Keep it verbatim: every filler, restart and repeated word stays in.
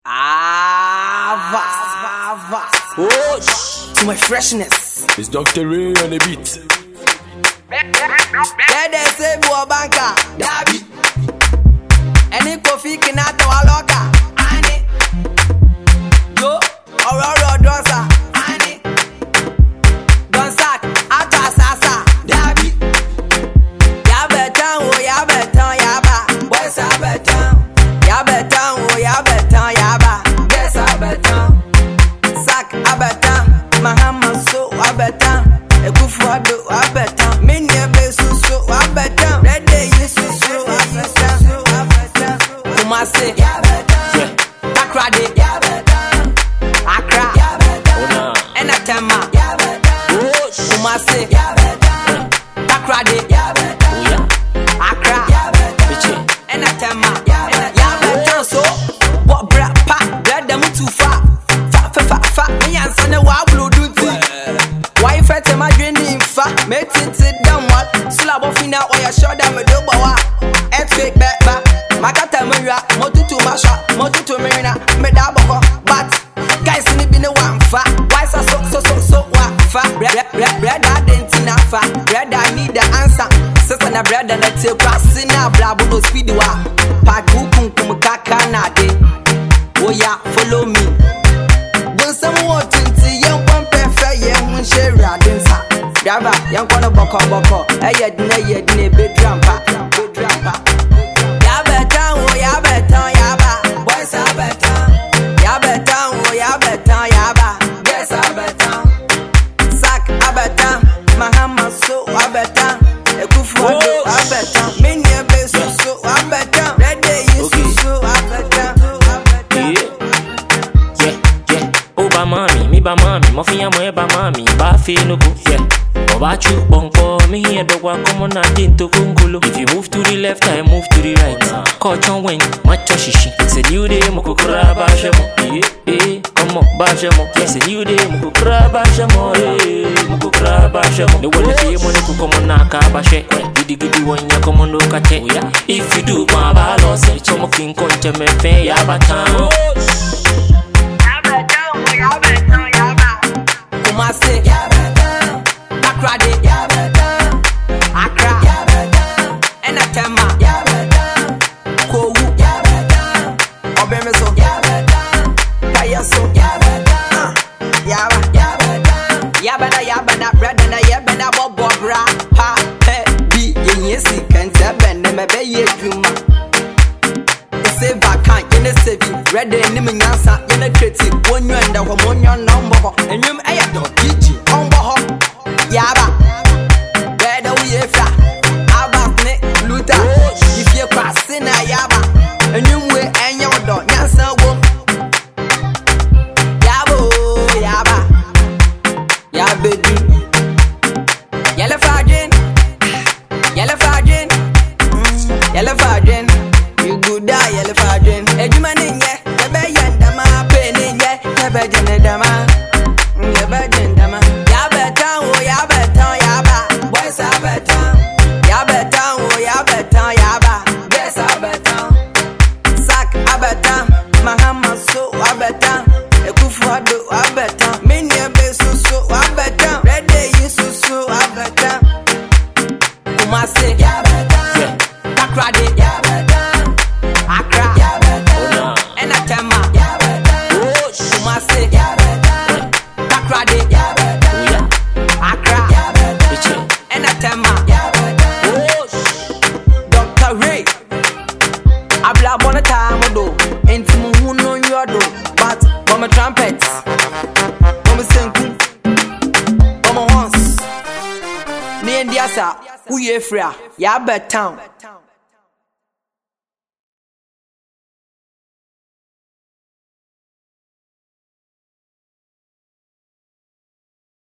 Ah, vast, vast. Oh, to my freshness. It's Doctor Ray on the beat. Yeah, they say boy banker, Dabi. Any coffee can out to a locker. Annie. Yo, Aurora Dosa. Annie. Don't sack, Ata Sasa. Dabi. Yabetan, oh, Yabetan, Yaba. Where's Yabetan? Yabetan, oh, Yabetan, Yaba. Guess Yabetan. Sack, Abetan. Mahama, so Abetan. Ekufuado, Abetan. Many besu, so Abetan. Red day, yes, so Abetan. Kumasi, Yabetan. Takrade, Yabetan. Accra, Yabetan. Enatema, Yabetan. Kumasi, Yabetan. Takrade, Yabetan. Accra, Yabetan. Enatema, Yabetan. So, what bra pa, bread them too far. Fa fa fa fa. Me and son wa blue duty. Why fete my dreaming fa? Me tit it down what? Slab of fina or your shoulder me do bawa. Earthquake back back. Makata mira, motutu masha, motutu mirina, me da boko. But guys in the bin one fa. Why so so so so so wa fa? Bread bread bread I didn't na fa. Bread I need the answer. Sister na bread and let's take crossing na blabo no speed wa. Pack kum kum kaka na de. Oh yeah, follow me. When someone twenty young one perfect yeah when she riding sa. Driver, young corner boko boko. Hey yeah, ne yeah ne big drampa, big drampa. Yabetan, oh Yabetan, Yaba. Where's Yabetan? Yabetan, oh Yabetan, Yaba. Guess Yabetan. Sack Abetan, Mahama so Abetan. Ekufuado Abetan. Many besu so Abetan. Red day is so Abetan. Yeah, yeah. Oh, ba mami, mi ba mami, mafia mo e ba mami, ba fe no go, yeah. Oba chu bonko, me here dog wa come on and into kungulu. If you move to the left, I move to the right. Catch on wing, match on shishi. It's a new day, moko kura ba shemo. Yeah, yeah, come on, ba shemo. Yes, a new day, moko kura ba shemo. Yeah, moko kura ba shemo. The world if you money to come on naka ba she. Gidi gidi when you come on look at it. If you do, ma ba loss. So mo king konche me fe ya batan. Kumasi, Yabetan. Takrade, Yabetan. Accra, Yabetan. Enatema, Yabetan. Kowu, Yabetan. Obemeso, Yabetan. Kayaso, Yabetan. Yaba, Yabetan. Yabana, yabana, bradana, yabana, bobo, bra, pa, pe, bi, yenyesi, kente, bende, mebe, ye, juma. Say vacant, you know, say red in the Yansa, you know, critic, one you and the woman, your number, and you may have to teach you on Boho. Yaba, red away, Abba, Nick, Luther, if you're passing a Yaba, and you way and your dog, Yansa, whoop. Yabo, Yaba, Yabedu, Yellow Fagin, Yellow Fagin, Yellow Fagin. You good die, yellow fagin. Edman in ye, the bayan dama, pen in ye, the bajan dama, the bajan dama. Yabetan, oh Yabetan, Yaba. Where's Yabetan? Yabetan, oh Yabetan, Yaba. Guess Yabetan. Sack Abetan, Mahama so Abetan. Ekufuado Abetan. Many besu so Abetan. Red day is so Abetan. Kumasi, Yabetan. Takrade, Yabetan. Accra, Yabetan. Enatema, Yabetan. Kumasi, Yabetan. Takrade, Yabetan. Accra, Yabetan. Enatema, Yabetan. Doctor Ray. Abla bona time do. Enti mu hu no yodo. But for my trumpet, for my senku, for my horns. Me and Diasa, who ye free? Yabetan.